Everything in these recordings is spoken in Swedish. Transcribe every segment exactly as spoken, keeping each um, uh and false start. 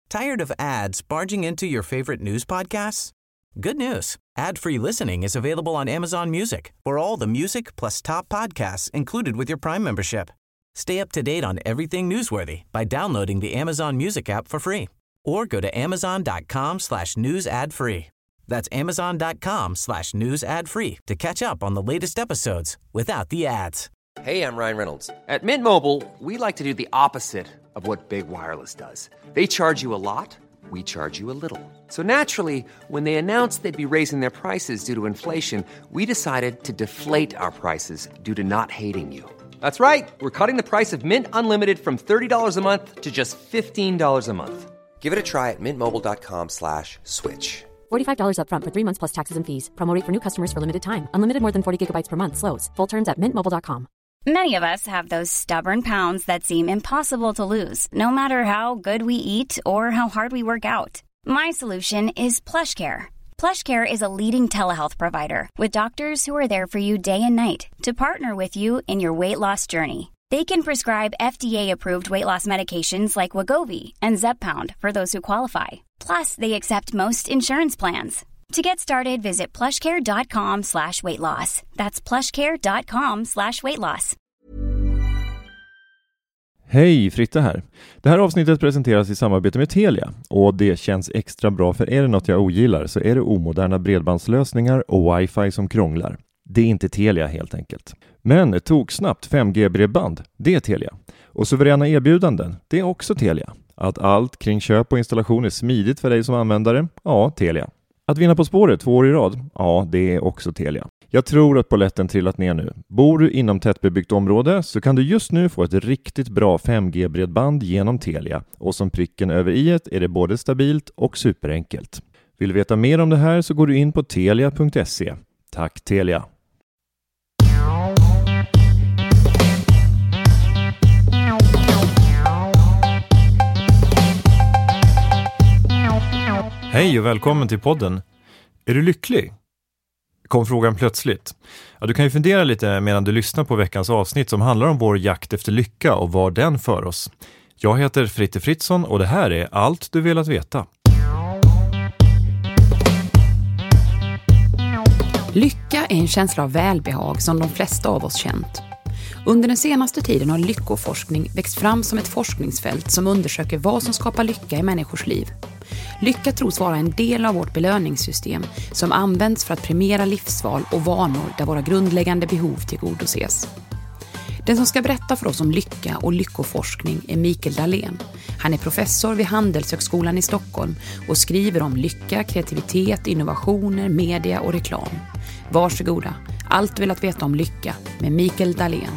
Tired of ads barging into your favorite news podcasts? Good news. Ad-free listening is available on Amazon Music for all the music plus top podcasts included with your Prime membership. Stay up to date on everything newsworthy by downloading the Amazon Music app for free or go to amazon.com slash news ad free. That's amazon.com slash news ad free to catch up on the latest episodes without the ads. Hey, I'm Ryan Reynolds. At Mint Mobile, we like to do the opposite of what Big Wireless does. They charge you a lot, we charge you a little. So naturally, when they announced they'd be raising their prices due to inflation, we decided to deflate our prices due to not hating you. That's right. We're cutting the price of Mint Unlimited from thirty dollars a month to just fifteen dollars a month. Give it a try at mintmobile.com slash switch. forty-five dollars up front for three months plus taxes and fees. Promo rate for new customers for limited time. Unlimited more than forty gigabytes per month slows. Full terms at mint mobile dot com. Many of us have those stubborn pounds that seem impossible to lose, no matter how good we eat or how hard we work out. My solution is PlushCare. PlushCare is a leading telehealth provider with doctors who are there for you day and night to partner with you in your weight loss journey. They can prescribe F D A-approved weight loss medications like Wegovy and Zepbound for those who qualify. Plus, they accept most insurance plans. To get started, visit plushcare.com slash weight loss. That's plushcare.com slash weight loss. Hej, Fritte här. Det här avsnittet presenteras i samarbete med Telia. Och det känns extra bra, för är det något jag ogillar så är det omoderna bredbandslösningar och wifi som krånglar. Det är inte Telia helt enkelt. Men ett toksnabbt fem G-bredband, det är Telia. Och suveräna erbjudanden, det är också Telia. Att allt kring köp och installation är smidigt för dig som användare, ja, Telia. Att vinna På spåret två år i rad, ja, det är också Telia. Jag tror att polletten trillat ner nu. Bor du inom tättbebyggt område så kan du just nu få ett riktigt bra fem G-bredband genom Telia. Och som pricken över i-et är det både stabilt och superenkelt. Vill du veta mer om det här så går du in på telia punkt se. Tack Telia! Hej och välkommen till podden. Är du lycklig? Kom frågan plötsligt. Ja, du kan ju fundera lite medan du lyssnar på veckans avsnitt som handlar om vår jakt efter lycka och var den för oss. Jag heter Fritte Fritzson och det här är allt du velat veta. Lycka är en känsla av välbehag som de flesta av oss känt. Under den senaste tiden har lyckoforskning växt fram som ett forskningsfält som undersöker vad som skapar lycka i människors liv. Lycka tros vara en del av vårt belöningssystem som används för att premiera livsval och vanor där våra grundläggande behov tillgodoses. Den som ska berätta för oss om lycka och lyckoforskning är Mikael Dahlén. Han är professor vid Handelshögskolan i Stockholm och skriver om lycka, kreativitet, innovationer, media och reklam. Varsågoda, allt vill att veta om lycka med Mikael Dahlén.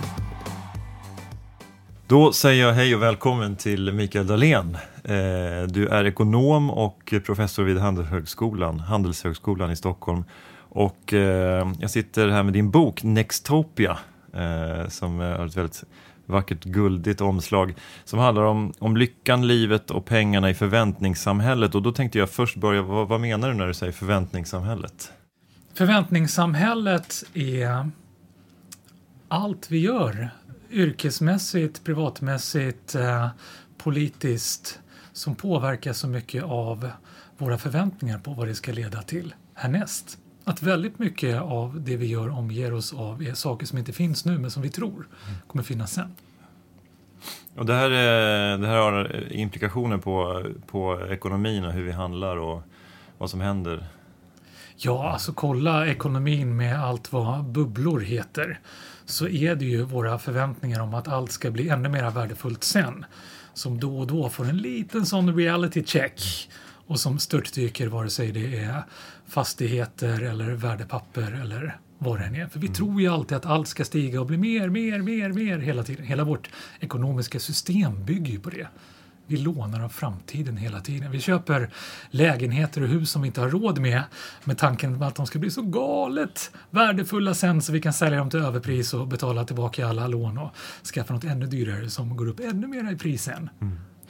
Då säger jag hej och välkommen till Mikael Dahlén. Du är ekonom och professor vid Handelshögskolan, Handelshögskolan i Stockholm. Och jag sitter här med din bok Nextopia, som har ett väldigt vackert guldigt omslag som handlar om, om lyckan, livet och pengarna i förväntningssamhället. Och då tänkte jag först börja, vad, vad menar du när du säger förväntningssamhället? Förväntningssamhället är allt vi gör, yrkesmässigt, privatmässigt, eh, politiskt, som påverkar så mycket av våra förväntningar på vad det ska leda till härnäst. Att väldigt mycket av det vi gör omger oss av är saker som inte finns nu men som vi tror kommer finnas sen. Och det här, är, det här har implikationer på, på ekonomin och hur vi handlar och vad som händer. Ja, alltså kolla ekonomin med allt vad bubblor heter, så är det ju våra förväntningar om att allt ska bli ännu mer värdefullt sen som då och då får en liten sån reality check och som störtdyker vare sig det är fastigheter eller värdepapper eller vad det än är. För vi mm. tror ju alltid att allt ska stiga och bli mer, mer, mer, mer hela tiden. Hela vårt ekonomiska system bygger ju på det. Vi lånar av framtiden hela tiden. Vi köper lägenheter och hus som vi inte har råd med med tanken att de ska bli så galet värdefulla sen så vi kan sälja dem till överpris och betala tillbaka alla lån och skaffa något ännu dyrare som går upp ännu mer i pris sen. Mm.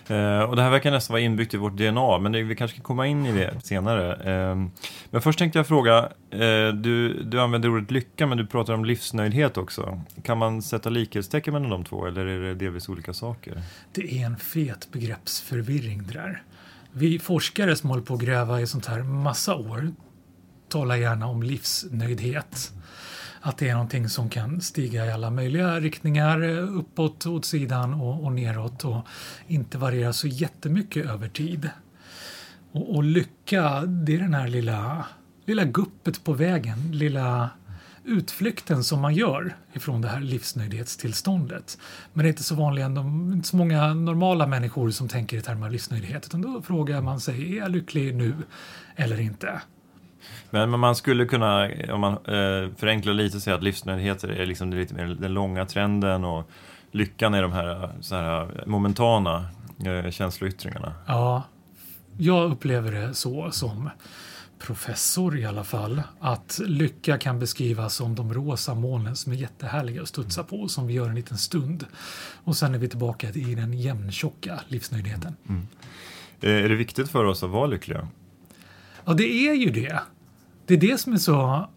Eh, och det här verkar nästan vara inbyggt i vårt D N A, men det, vi kanske ska komma in i det senare. Eh, men först tänkte jag fråga, eh, du, du använder ordet lycka, men du pratar om livsnöjdhet också. Kan man sätta likhetstecken mellan de två, eller är det delvis olika saker? Det är en fet begreppsförvirring det där. Vi forskare som håller på att gräva i sånt här massa år talar gärna om livsnöjdhet. Att det är någonting som kan stiga i alla möjliga riktningar, uppåt, åt sidan och, och neråt och inte variera så jättemycket över tid. Och, och lycka, det är den här lilla, lilla guppet på vägen, lilla utflykten som man gör ifrån det här livsnöjdhetstillståndet. Men det är inte så vanliga, inte så många normala människor som tänker i termer av livsnöjdhet, utan då frågar man sig, är jag lycklig nu eller inte? Men, men man skulle kunna, om man eh, förenklar lite, säga att livsnöjdhet är liksom det lite mer den långa trenden och lyckan är de här, så här momentana eh, känsloyttringarna. Ja, jag upplever det så som professor i alla fall, att lycka kan beskrivas som de rosa molnen som är jättehärliga att studsa på, som vi gör en liten stund. Och sen är vi tillbaka i den jämntjocka livsnöjdheten. Mm. Eh, är det viktigt för oss att vara lyckliga? Ja, det är ju det. Det är det som är så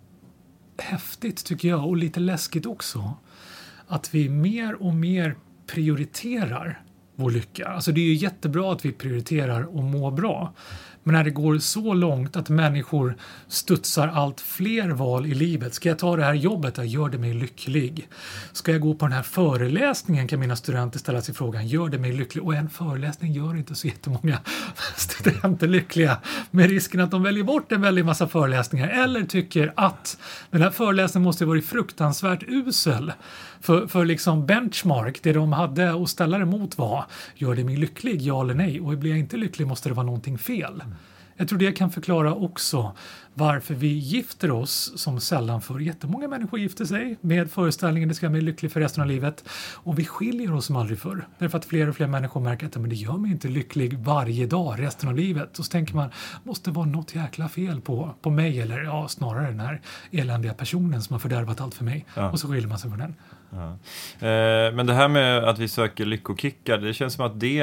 häftigt tycker jag, och lite läskigt också. Att vi mer och mer prioriterar vår lycka. Alltså det är ju jättebra att vi prioriterar och må bra. Men när det går så långt att människor studsar allt fler val i livet. Ska jag ta det här jobbet? Jag gör det mig lycklig. Ska jag gå på den här föreläsningen, kan mina studenter ställa sig frågan, gör det mig lycklig? Och en föreläsning gör inte så jättemånga studenter lyckliga. Med risken att de väljer bort en väldigt massa föreläsningar. Eller tycker att den här föreläsningen måste vara fruktansvärt usel. För, för liksom benchmark, det de hade att ställa det mot var, gör det mig lycklig, ja eller nej? Och blir jag inte lycklig måste det vara någonting fel. Jag tror det kan förklara också varför vi gifter oss som sällan för. Jättemånga människor gifter sig med föreställningen att det ska bli lycklig för resten av livet. Och vi skiljer oss som aldrig förr. Därför att fler och fler människor märker att men det gör mig inte lycklig varje dag resten av livet. Och så tänker man, måste vara något jäkla fel på, på mig. Eller ja, snarare den här eländiga personen som har fördärvat allt för mig. Ja. Och så skiljer man sig från den. Ja. Eh, men det här med att vi söker lyckokickar, det känns som att det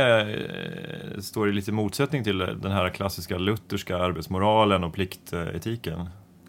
eh, står i lite motsättning till den här klassiska lutherska arbetsmoralen och pliktetiken.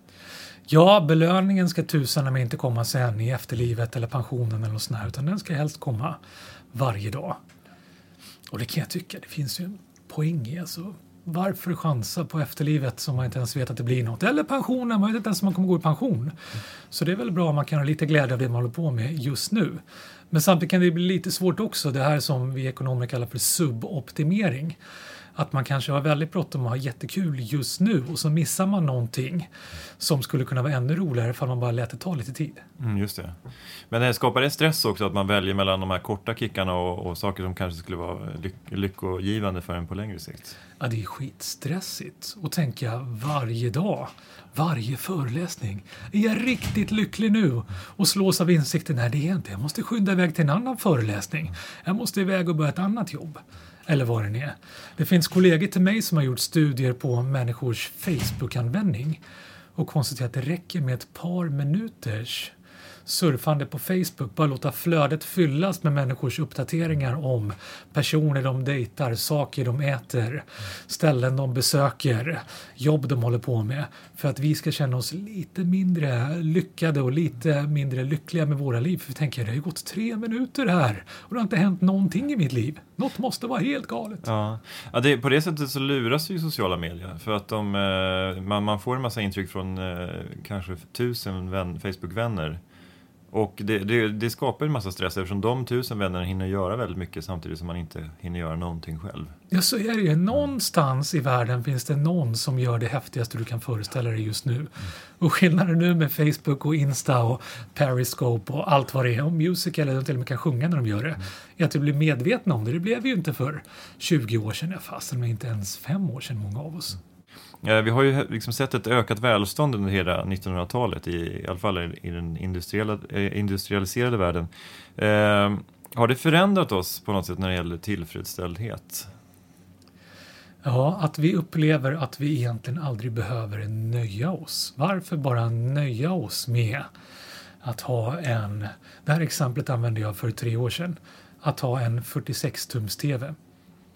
Ja, belöningen ska tusan med inte komma sen i efterlivet eller pensionen eller något sånt här, utan den ska helst komma varje dag. Och det kan jag tycka, det finns ju en poäng i. Alltså, varför chansa på efterlivet som man inte ens vet att det blir något? Eller pensionen, man vet inte ens om man kommer gå i pension. Så det är väl bra om man kan ha lite glädje av det man håller på med just nu. Men samtidigt kan det bli lite svårt också, det här som vi ekonomer kallar för suboptimering. Att man kanske har väldigt bråttom och har jättekul just nu och så missar man någonting som skulle kunna vara ännu roligare för man bara lät det ta lite tid. Mm, just det. Men det skapar det stress också att man väljer mellan de här korta kickarna och, och saker som kanske skulle vara lyck- lyckogivande för en på längre sikt? Ja, det är skitstressigt att tänka varje dag, varje föreläsning. Är jag riktigt lycklig nu? Och slås av insikten, nej det är inte. Jag måste skynda iväg till en annan föreläsning. Jag måste iväg och börja ett annat jobb. Eller vad det är. Det finns kollegor till mig som har gjort studier på människors Facebook-användning och konstaterat att det räcker med ett par minuters surfande på Facebook, bara låta flödet fyllas med människors uppdateringar om personer de dejtar, saker de äter, ställen de besöker, jobb de håller på med, för att vi ska känna oss lite mindre lyckade och lite mindre lyckliga med våra liv. För vi tänker, det har ju gått tre minuter här och det har inte hänt någonting i mitt liv. Något måste vara helt galet. Ja, ja det, på det sättet så luras ju sociala medier. För att de, man, man får en massa intryck från kanske tusen vän, Facebook-vänner. Och det, det, det skapar en massa stress eftersom de tusen vännerna hinner göra väldigt mycket samtidigt som man inte hinner göra någonting själv. Ja, så är det ju. Någonstans i världen finns det någon som gör det häftigaste du kan föreställa dig just nu. Mm. Och skillnaden nu med Facebook och Insta och Periscope och allt vad det är, och musical eller till och med kan sjunga när de gör det, mm. är att du blir medvetna om det. Det blev vi ju inte för tjugo år sedan, fast men inte ens fem år sedan många av oss. Ja, vi har ju liksom sett ett ökat välstånd under hela nittonhundratalet, i, i alla fall i den industrialiserade världen. Eh, har det förändrat oss på något sätt när det gäller tillfredsställdhet? Ja, att vi upplever att vi egentligen aldrig behöver nöja oss. Varför bara nöja oss med att ha en... Det här exemplet använde jag för tre år sedan. Att ha en fyrtiosex tums tv.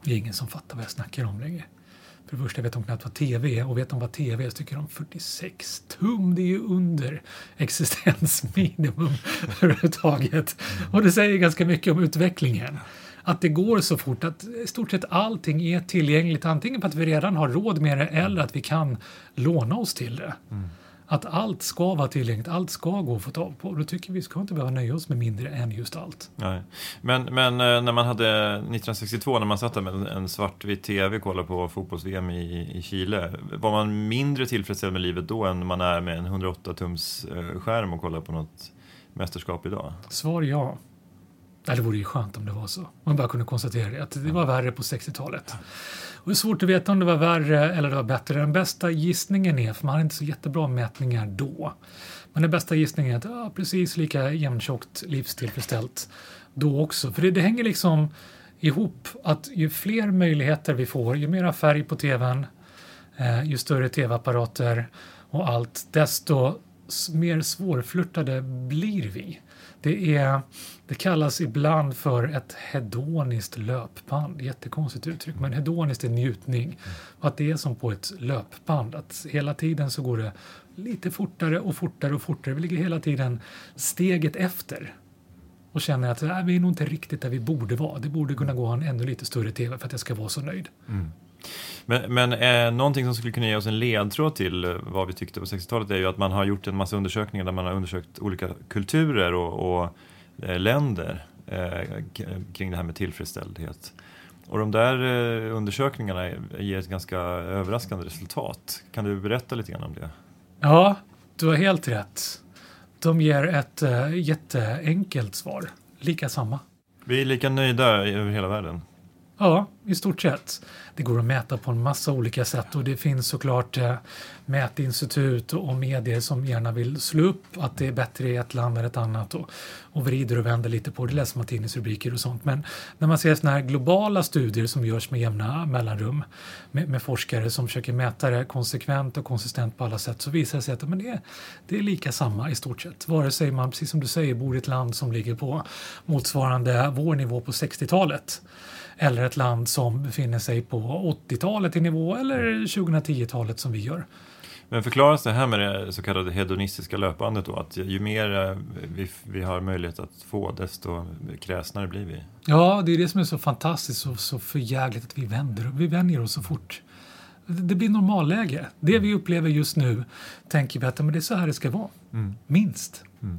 Det är ingen som fattar vad jag snackar om längre. För det första vet de knappt vad tv är, och vet de vad tv är så tycker de fyrtiosex tum, det är ju under existensminimum överhuvudtaget. Och det säger ganska mycket om utvecklingen. Att det går så fort att i stort sett allting är tillgängligt, antingen för att vi redan har råd med det eller att vi kan låna oss till det. Mm. Att allt ska vara tillgängligt, allt ska gå att få tag på. Och då tycker vi ska inte behöva nöja oss med mindre än just allt. Nej. Men, men när man hade nittonhundrasextiotvå, när man satt där med en svartvit tv och kollade på fotbolls-V M i, i Chile, var man mindre tillfredsställd med livet då än man är med en hundraåtta tums skärm och kollar på något mästerskap idag? Svar ja. Det vore ju skönt om det var så. Man bara kunde konstatera det, att det var värre på sextiotalet. Och det är svårt att veta om det var värre eller det var bättre. Den bästa gissningen är, för man har inte så jättebra mätningar då. Men den bästa gissningen är att ja, precis lika jämntjockt livstillfredsställt då också. För det, det hänger liksom ihop att ju fler möjligheter vi får, ju mera färg på tvn, eh, ju större tv-apparater och allt, desto mer svårflörtade blir vi. Det, är, det kallas ibland för ett hedoniskt löpband. Jättekonstigt uttryck, men hedoniskt är njutning. Och att det är som på ett löpband. Att hela tiden så går det lite fortare och fortare och fortare. Vi ligger hela tiden steget efter. Och känner att nej, vi är nog inte riktigt där vi borde vara. Det borde kunna gå en ännu lite större tv för att jag ska vara så nöjd. Mm. Men, men eh, någonting som skulle kunna ge oss en ledtråd till vad vi tyckte på sextiotalet är ju att man har gjort en massa undersökningar där man har undersökt olika kulturer och, och eh, länder eh, k- kring det här med tillfredsställdhet. Och de där eh, undersökningarna ger ett ganska överraskande resultat. Kan du berätta lite grann om det? Ja, du har helt rätt. De ger ett äh, jätteenkelt svar. Lika samma. Vi är lika nöjda över hela världen. Ja, i stort sett. Det går att mäta på en massa olika sätt och det finns såklart eh, mätinstitut och, och medier som gärna vill slå upp att det är bättre i ett land än ett annat och, och vrider och vänder lite på det, läser man tidningsrubriker och sånt. Men när man ser såna här globala studier som görs med jämna mellanrum med, med forskare som försöker mäta det konsekvent och konsistent på alla sätt, så visar det sig att men det, är, det är lika samma i stort sett. Vare sig man, precis som du säger, bor i ett land som ligger på motsvarande vår nivå på sextiotalet eller ett land som befinner sig på åttiotalet i nivå eller tjugohundratio-talet som vi gör. Men förklaras det här med det så kallade hedonistiska löpandet då, att ju mer vi, vi har möjlighet att få, desto kräsnare blir vi? Ja, det är det som är så fantastiskt och så förjägligt att vi vänder vi vänjer oss så fort. Det blir normalläge. Det vi upplever just nu tänker vi att men det är så här det ska vara. Mm. Minst. Mm.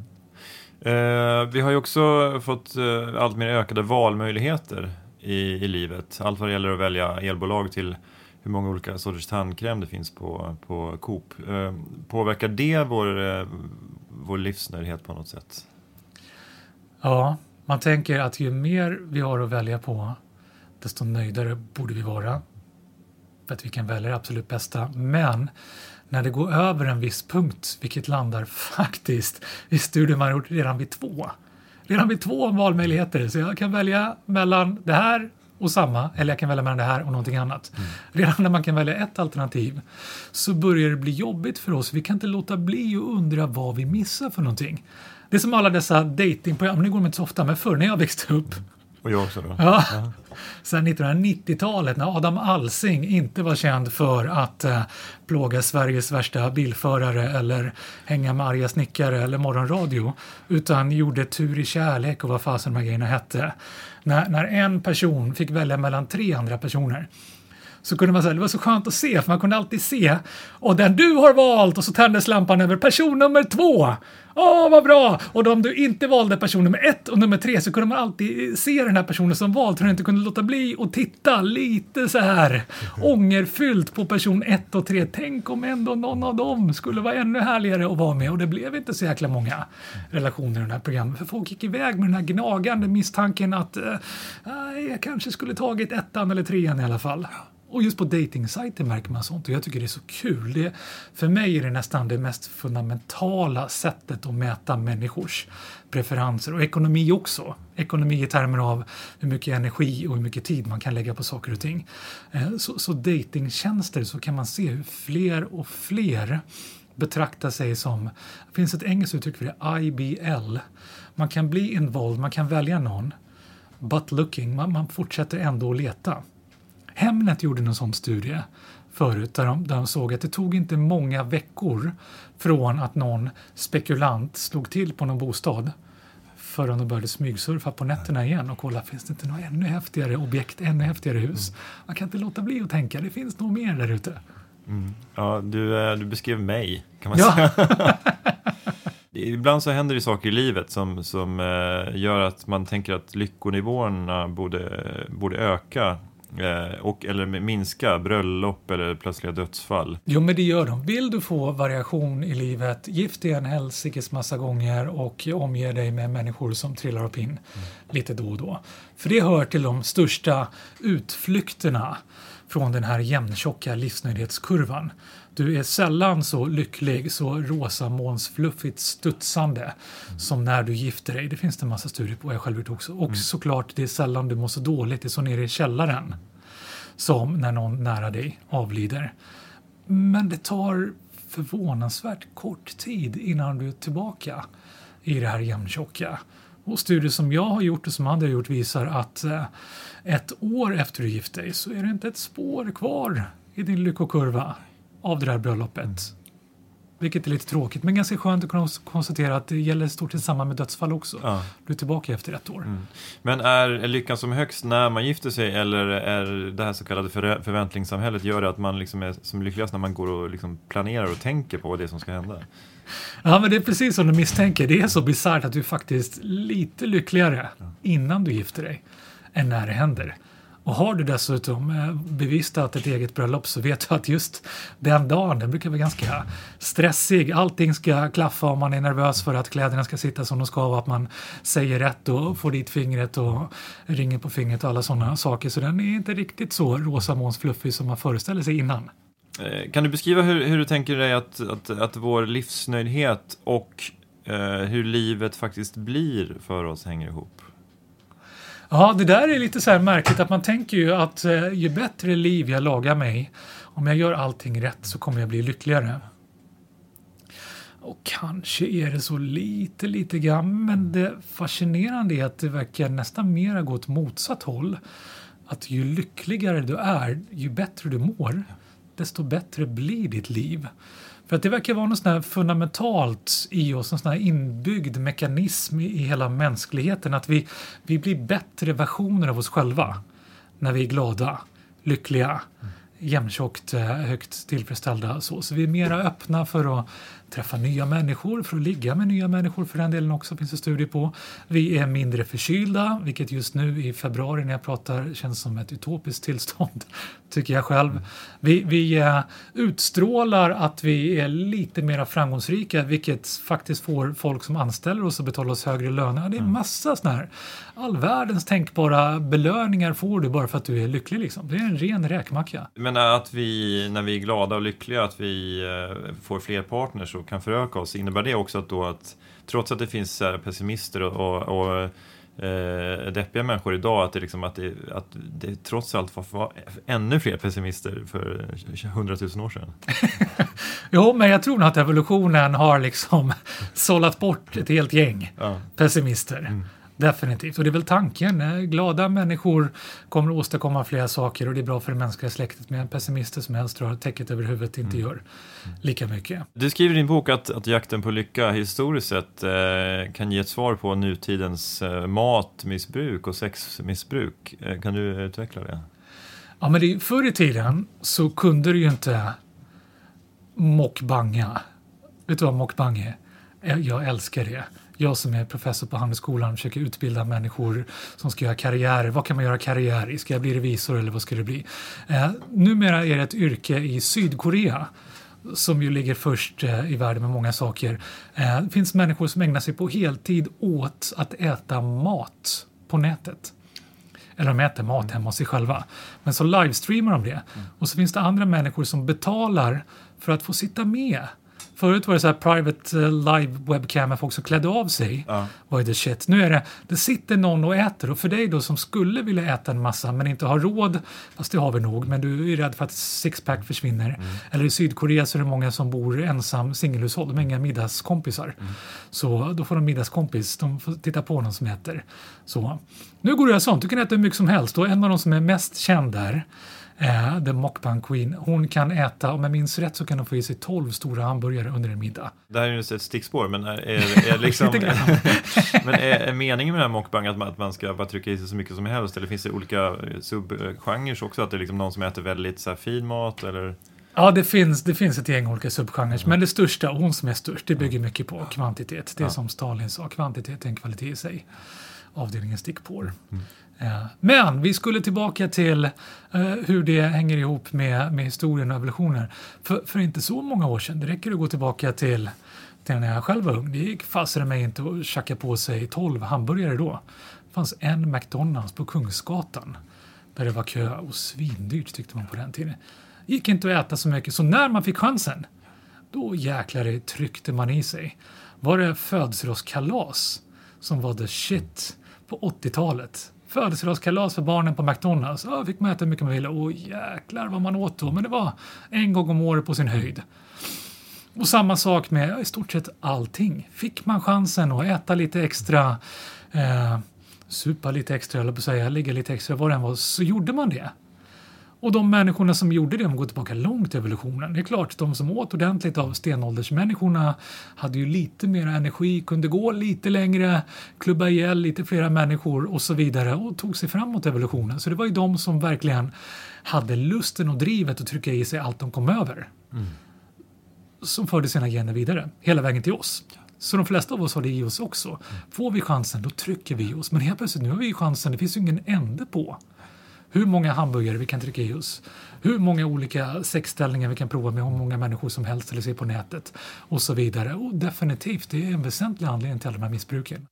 Eh, vi har ju också fått eh, allt mer ökade valmöjligheter i, i livet. Allt vad det gäller att välja elbolag till hur många olika sorters tandkräm det finns på, på Coop. Eh, påverkar det vår, eh, vår livsnöjdhet på något sätt? Ja, man tänker att ju mer vi har att välja på, desto nöjdare borde vi vara. För att vi kan välja det absolut bästa. Men när det går över en viss punkt, vilket landar faktiskt i studier man har gjort redan vid två. Redan vid två valmöjligheter. Så jag kan välja mellan det här och samma, eller jag kan välja mellan det här och någonting annat. Mm. Redan när man kan välja ett alternativ så börjar det bli jobbigt för oss. Vi kan inte låta bli och undra vad vi missar för någonting. Det är som alla dessa datingprogram, nu går de inte så ofta, men förr när jag växte upp. Och jag också då. Ja. Ja. Sen nittonhundranittiotalet när Adam Alsing inte var känd för att eh, plåga Sveriges värsta bilförare eller hänga med arga snickare eller morgonradio, utan gjorde Tur i kärlek och vad fasen de här grejerna hette. När, när en person fick välja mellan tre andra personer så kunde man säga, det var så skönt att se, för man kunde alltid se, och den du har valt, och så tändes lampan över person nummer två. Åh, vad bra! Och om du inte valde person nummer ett och nummer tre så kunde man alltid se den här personen som valt, för att inte kunde låta bli och titta lite så här ångerfyllt på person ett och tre. Tänk om ändå någon av dem skulle vara ännu härligare att vara med, och det blev inte så jäkla många relationer i den här programmet, för folk gick iväg med den här gnagande misstanken att äh, jag kanske skulle tagit ettan eller trean i alla fall. Och just på datingsajter märker man sånt, och jag tycker det är så kul. Det, för mig är det nästan det mest fundamentala sättet att mäta människors preferenser. Och ekonomi också. Ekonomi i termer av hur mycket energi och hur mycket tid man kan lägga på saker och ting. Så, så datingtjänster, så kan man se hur fler och fler betraktar sig som, det finns ett engelskt uttryck för det, I B L. Man kan bli involved, man kan välja någon, but looking, man, man fortsätter ändå att leta. Hemnet gjorde en sån studie förut där de, där de såg att det tog inte många veckor från att någon spekulant slog till på någon bostad förrän de började smygsurfa på nätterna igen och kolla, finns det inte något ännu häftigare objekt, ännu häftigare hus? Man kan inte låta bli att tänka, det finns nog mer där ute. Mm. Ja, du, du beskrev mig, kan man ja. säga. Ibland så händer det saker i livet som, som eh, gör att man tänker att lyckonivåerna borde, borde öka eh, och, eller minska, bröllop eller plötsliga dödsfall. Jo, men det gör de. Vill du få variation i livet, gift dig en helsikes massa gånger och omge dig med människor som trillar upp in mm. lite då och då. För det hör till de största utflykterna från den här jämntjocka livsnöjdhetskurvan. Du är sällan så lycklig, så rosa månsfluffigt studsande mm. som när du gifter dig. Det finns det en massa studier på, jag själv gjort också. Och mm. såklart, det är sällan du mår så dåligt, det är så nere i källaren som när någon nära dig avlider. Men det tar förvånansvärt kort tid innan du är tillbaka i det här jämntjocka. Och studier som jag har gjort och som andra har gjort visar att eh, ett år efter du gift dig så är det inte ett spår kvar i din lyckokurva av det där bröllopet. Mm. Vilket är lite tråkigt, men ganska skönt att kunna konstatera att det gäller stort sett samma med dödsfall också. Ja. Du är tillbaka efter ett år. Mm. Men är, är lyckan som högst när man gifter sig, eller är det här så kallade för, förväntningssamhället gör det att man liksom är som lyckligast när man går och liksom planerar och tänker på vad det som ska hända? Ja, men det är precis som du misstänker. Det är så bisarrt att du är faktiskt lite lyckligare ja. innan du gifter dig än när det händer. Och har du dessutom bevistat ett eget bröllop så vet du att just den dagen, den brukar vara ganska stressig. Allting ska klaffa och man är nervös för att kläderna ska sitta som de ska och att man säger rätt och får dit fingret och ringer på fingret och alla sådana saker. Så den är inte riktigt så rosa månsfluffig som man föreställer sig innan. Kan du beskriva hur, hur du tänker dig att, att, att vår livsnöjdhet och eh, hur livet faktiskt blir för oss hänger ihop? Ja, det där är lite så här märkligt att man tänker ju att eh, ju bättre liv jag lagar mig, om jag gör allting rätt så kommer jag bli lyckligare. Och kanske är det så lite, lite grann, men det fascinerande är att det verkar nästan mer gå åt motsatt håll. Att ju lyckligare du är, ju bättre du mår, desto bättre blir ditt liv. För att det verkar vara något sånt här fundamentalt i oss, en sån här inbyggd mekanism i hela mänskligheten. Att vi, vi blir bättre versioner av oss själva när vi är glada, lyckliga, jämntjockt, högt tillfredsställda. Så, så vi är mera öppna för att träffa nya människor, för att ligga med nya människor för den delen också, finns det studier på. Vi är mindre förkylda, vilket just nu i februari när jag pratar känns som ett utopiskt tillstånd, tycker jag själv. Vi, vi uh, utstrålar att vi är lite mer framgångsrika, vilket faktiskt får folk som anställer oss att betala oss högre löner. Det är massa sådana här, all världens tänkbara belöningar får du bara för att du är lycklig liksom. Det är en ren räkmacka. Men att vi, när vi är glada och lyckliga, att vi uh, får fler partners och kan föröka oss, innebär det också att då att trots att det finns uh, pessimister och, och, och uh, deppiga människor idag, att det, liksom, att det, att det trots allt var, var ännu fler pessimister för hundratusen år sedan? Jo, men jag tror nog att evolutionen har liksom sållat bort ett helt gäng ja. pessimister. Mm. Definitivt. Och det är väl tanken. Glada människor kommer att åstadkomma flera saker och det är bra för det mänskliga släktet, med en pessimister som helst drar täcket över huvudet inte mm. gör lika mycket. Du skriver i din bok att, att jakten på lycka historiskt sett eh, kan ge ett svar på nutidens eh, matmissbruk och sexmissbruk. Eh, kan du utveckla det? Ja, men det, förr i tiden så kunde du ju inte mockbanga. Vet du vad mockbang är? Jag, jag älskar det. Jag som är professor på Handelsskolan försöker utbilda människor som ska göra karriär. Vad kan man göra karriär i? Ska jag bli revisor eller vad ska det bli? Eh, numera är det ett yrke i Sydkorea som ju ligger först eh, i världen med många saker. Eh, det finns människor som ägnar sig på heltid åt att äta mat på nätet. Eller de äter mat hemma hos sig själva. Men så livestreamar de det. Mm. Och så finns det andra människor som betalar för att få sitta med. Förut var det så här private uh, live webcam med folk som klädde av sig. Ja. Vad är det shit? Nu är det, det sitter någon och äter. Och för dig då som skulle vilja äta en massa men inte har råd, fast det har vi nog, men du är rädd för att sixpack försvinner. Mm. Eller i Sydkorea så är det många som bor ensam singelhushåll. De har inga middagskompisar. Mm. Så då får de middagskompis. De får titta på någon som äter. Så nu går det sånt. Du kan äta hur mycket som helst. Och en av de som är mest känd där eh, The Mukbang Queen. Hon kan äta, om jag minns rätt så kan hon få i sig tolv stora hamburgare under en middag. Det här är ju ett stickspår, men är, är, är, liksom, men är, är meningen med den här mukbang att man, att man ska bara trycka i sig så mycket som helst? Eller finns det olika subgenres också? Att det är liksom någon som äter väldigt så här, fin mat? Eller... Ja, det finns, det finns ett gäng olika subgenres. Mm. Men det största, hon som är störst, det bygger mycket på kvantitet. Det är ja. som Stalin sa, kvantitet är en kvalitet i sig. Avdelningen stickpår. Mm. Ja. Men vi skulle tillbaka till uh, hur det hänger ihop med, med historien och evolutionen. För, för inte så många år sedan, det räcker att gå tillbaka till, till när jag själv var ung. Det gick fasen mig inte att tjacka på sig tolv hamburgare då. Det fanns en McDonalds på Kungsgatan där det var kö och svindyrt tyckte man på den tiden. Gick inte att äta så mycket, så när man fick chansen, då jäklar det tryckte man i sig. Var det födelsedagskalas som var the shit på åttiotalet? Födelsedagskalas för barnen på McDonalds. Ja, fick man äta mycket man ville. Åh jäklar vad man åt då. Men det var en gång om året på sin höjd. Och samma sak med i stort sett allting. Fick man chansen att äta lite extra, eh, supa lite extra, eller på att säga, ligga lite extra, vad det än var, så gjorde man det. Och de människorna som gjorde det, de går tillbaka långt i evolutionen. Det är klart, de som åt ordentligt av stenåldersmänniskorna hade ju lite mer energi, kunde gå lite längre, klubba ihjäl lite flera människor och så vidare och tog sig framåt evolutionen. Så det var ju de som verkligen hade lusten och drivet att trycka i sig allt de kom över. Mm. Som förde sina gener vidare, hela vägen till oss. Så de flesta av oss har det i oss också. Får vi chansen, då trycker vi oss. Men helt plötsligt, nu har vi chansen, det finns ju ingen ände på. Hur många hamburgare vi kan trycka i oss. Hur många olika sexställningar vi kan prova med hur många människor som helst eller se på nätet. Och så vidare. Och definitivt, det är en väsentlig anledning till alla de här missbruken.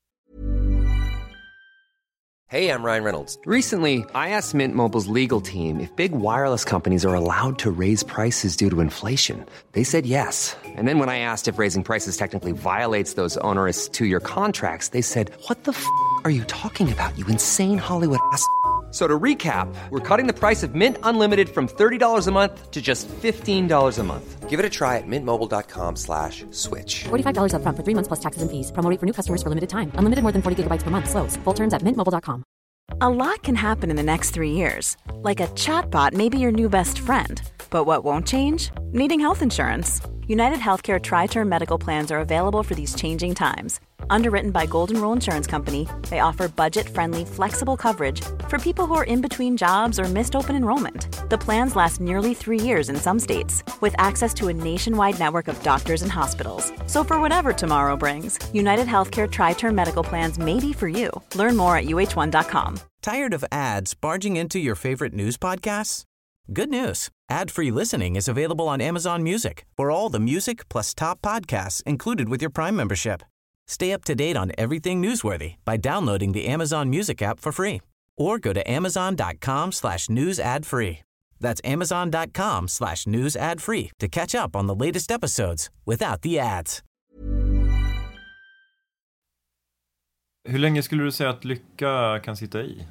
Hey, I'm Ryan Reynolds. Recently, I asked Mint Mobile's legal team if big wireless companies are allowed to raise prices due to inflation. They said yes. And then when I asked if raising prices technically violates those onerous two-year contracts, they said, what the f*** are you talking about, you insane Hollywood ass? So to recap, we're cutting the price of Mint Unlimited from thirty dollars a month to just fifteen dollars a month. Give it a try at mintmobile.com slash switch. forty-five dollars up front for three months plus taxes and fees. Promo rate for new customers for limited time. Unlimited more than forty gigabytes per month. Slows full terms at mint mobile dot com. A lot can happen in the next three years. Like a chatbot may be your new best friend. But what won't change? Needing health insurance. United Healthcare Tri-Term Medical Plans are available for these changing times. Underwritten by Golden Rule Insurance Company, they offer budget-friendly, flexible coverage for people who are in between jobs or missed open enrollment. The plans last nearly three years in some states, with access to a nationwide network of doctors and hospitals. So for whatever tomorrow brings, United Healthcare Tri-Term Medical Plans may be for you. Learn more at U H one dot com. Tired of ads barging into your favorite news podcasts? Good news. Ad-free listening is available on Amazon Music for all the music plus top podcasts included with your Prime membership. Stay up to date on everything newsworthy by downloading the Amazon Music app for free or go to amazon.com slash news ad free. That's amazon.com slash news ad free to catch up on the latest episodes without the ads. Hur länge skulle du säga att lycka kan sitta i?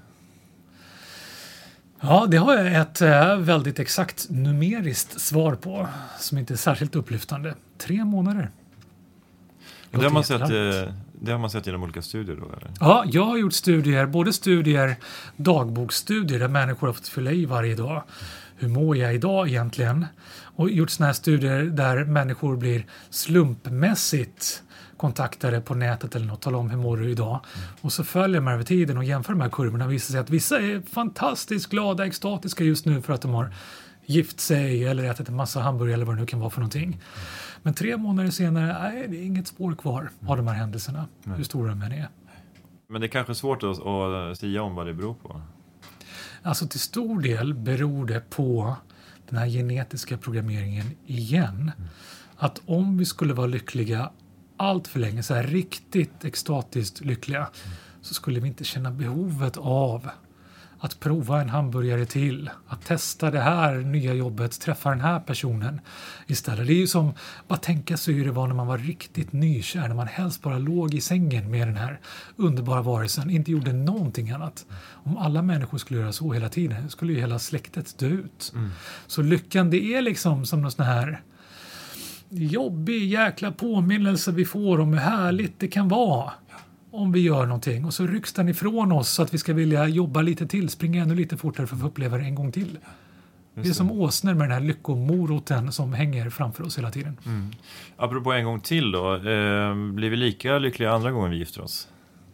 Ja, det har jag ett äh, väldigt exakt numeriskt svar på som inte är särskilt upplyftande. Tre månader. Det har, man sett, det har man sett genom olika studier då? Eller? Ja, jag har gjort studier, både studier, dagboksstudier där människor har fått fylla i varje dag. Hur mår jag idag egentligen? Och gjort såna här studier där människor blir slumpmässigt kontaktade på nätet eller något, tala om hur mår du idag. Mm. Och så följer man över tiden och jämför de här kurvorna och visar sig att vissa är fantastiskt glada, extatiska just nu för att de har gift sig eller ätit en massa hamburgare eller vad det nu kan vara för någonting. Mm. Men tre månader senare, nej, det är inget spår kvar av de här händelserna, mm. hur stora de än är. Men det är kanske svårt att, att säga om vad det beror på? Alltså till stor del beror det på den här genetiska programmeringen igen. Mm. Att om vi skulle vara lyckliga allt för länge, så här riktigt extatiskt lyckliga, mm. så skulle vi inte känna behovet av att prova en hamburgare till, att testa det här nya jobbet, träffa den här personen istället. Det är ju som, bara tänka sig hur det var när man var riktigt nykär, när man helst bara låg i sängen med den här underbara varelsen, inte gjorde någonting annat. Om alla människor skulle göra så hela tiden, skulle ju hela släktet dö ut. Mm. Så lyckan, det är liksom som någon sån här jobbig jäkla påminnelse vi får om hur härligt det kan vara. om vi gör någonting och så rycks den ifrån oss så att vi ska vilja jobba lite till, springa ännu lite fortare för att få uppleva det en gång till. Det är som åsnor med den här lyckomoroten som hänger framför oss hela tiden. Mm. Apropå en gång till då, eh, blir vi lika lyckliga andra gången vi gifter oss?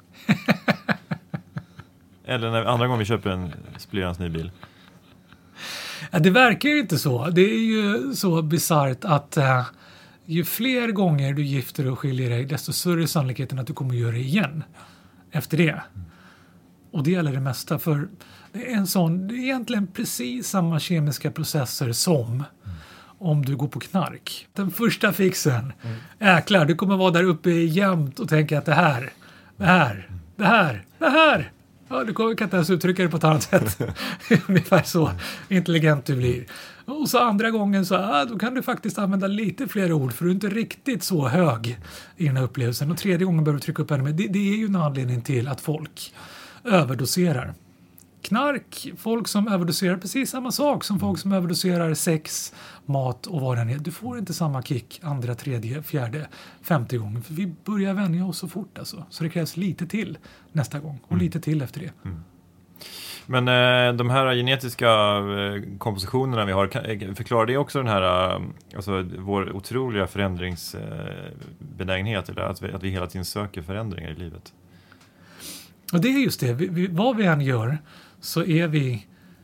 Eller när andra gången vi köper en splirrans ny bil? Ja, det verkar ju inte så. Det är ju så bizarrt att uh, ju fler gånger du gifter och skiljer dig, desto större är sannolikheten att du kommer att göra det igen efter det. Och det gäller det mesta, för det är en sån, det är egentligen precis samma kemiska processer som mm. om du går på knark. Den första fixen, mm. äklar, du kommer vara där uppe jämt och tänka att det här, det här, det här, det här. Ja, du kan inte ens uttrycka det på ett annat sätt. Ungefär så intelligent du blir. Och så andra gången så ah, då kan du faktiskt använda lite fler ord för du är inte riktigt så hög i den här upplevelsen. Och tredje gången behöver du trycka upp ännu mer. Det, det är ju en anledning till att folk överdoserar. Knark, folk som överdoserar precis samma sak som folk som överdoserar sex, mat och vad den är. Du får inte samma kick andra, tredje, fjärde, femte gången. För vi börjar vänja oss så fort alltså. Så det krävs lite till nästa gång och mm. lite till efter det. Mm. Men eh, de här genetiska eh, kompositionerna vi har, kan, förklarar det också den här, eh, alltså vår otroliga förändringsbenägenhet, eh, eller att vi, att vi hela tiden söker förändringar i livet? Och det är just det, vi, vi, vad vi än gör så är vi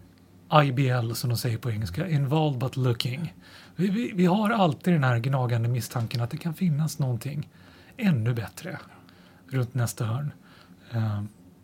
I B L som de säger på engelska, involved but looking. Vi, vi, vi har alltid den här gnagande misstanken att det kan finnas någonting ännu bättre runt nästa hörn. Uh,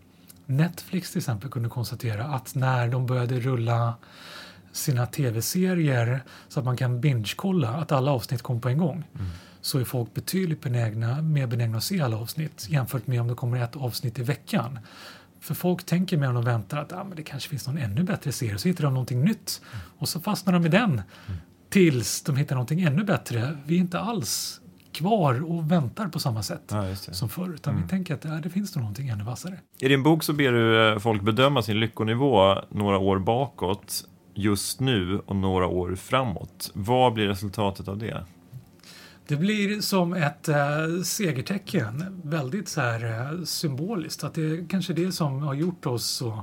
Netflix till exempel kunde konstatera att när de började rulla sina tv-serier så att man kan binge-kolla att alla avsnitt kom på en gång. Mm. Så är folk betydligt benägna, mer benägna att se alla avsnitt jämfört med om det kommer ett avsnitt i veckan. För folk tänker mer om de väntar att ah, men det kanske finns någon ännu bättre serie. Så hittar de någonting nytt mm. och så fastnar de i den mm. tills de hittar någonting ännu bättre. Vi är inte alls kvar och väntar på samma sätt ja, som förr. Utan mm. vi tänker att ah, det finns nog någonting ännu vassare. I din bok så ber du folk bedöma sin lyckonivå några år bakåt, just nu och några år framåt. Vad blir resultatet av det? Det blir som ett äh, segertecken, väldigt så här äh, symboliskt. Att det är kanske det som har gjort oss så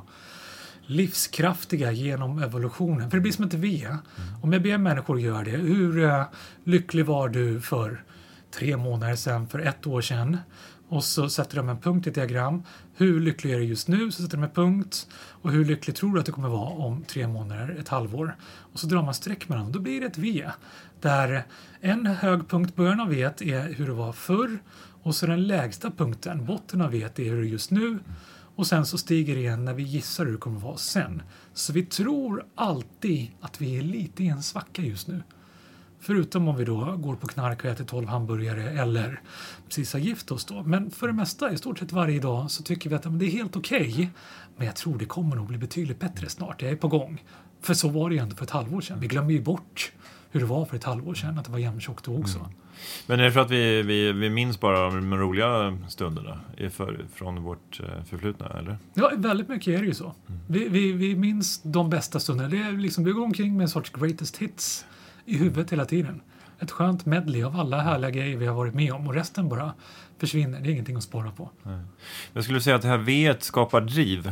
livskraftiga genom evolutionen. För det blir som ett V. Mm. Om jag ber människor göra det, hur äh, lycklig var du för tre månader sedan, för ett år sedan? Och så sätter de en punkt i ett diagram. Hur lycklig är du just nu? Så sätter de en punkt. Och hur lycklig tror du att det kommer vara om tre månader, ett halvår? Och så drar man streck mellan dem. Då blir det ett V. Där en hög punkt, början av V är hur det var förr. Och så den lägsta punkten, botten av V är hur det är just nu. Och sen så stiger det igen när vi gissar hur det kommer vara sen. Så vi tror alltid att vi är lite i en svacka just nu. Förutom om vi då går på knark och äter tolv hamburgare eller precis har gift oss då. Men för det mesta, i stort sett varje dag, så tycker vi att men det är helt okej. Okay, men jag tror det kommer nog bli betydligt bättre snart. Jag är på gång. För så var det ju ändå för ett halvår sedan. Vi glömmer ju bort hur det var för ett halvår sedan. Att det var jämntjockt då också. Mm. Men är det för att vi, vi, vi minns bara de roliga stunderna för, från vårt förflutna, eller? Ja, väldigt mycket är det ju så. Mm. Vi, vi, vi minns de bästa stunderna. Det är liksom, vi går omkring med en sorts greatest hits i huvudet hela tiden. Ett skönt medley av alla härliga grejer vi har varit med om. Och resten bara försvinner. Det är ingenting att spara på. Nej. Jag skulle säga att det här vet skapar driv.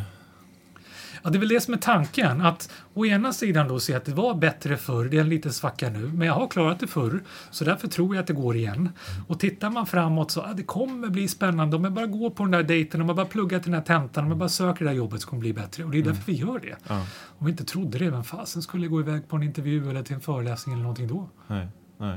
Ja, det är väl det som är tanken. Att å ena sidan då se att det var bättre förr. Det är en liten svacka nu. Men jag har klarat det förr. Så därför tror jag att det går igen. Och tittar man framåt så ah, det kommer bli spännande. Om jag bara går på den där dejten. Om jag bara pluggar till den här tentan. Om jag bara söker det där jobbet så kommer det bli bättre. Och det är därför vi gör det. Ja. Om vi inte trodde det. Vem fasen skulle gå iväg på en intervju eller till en föreläsning eller någonting då? Nej, nej.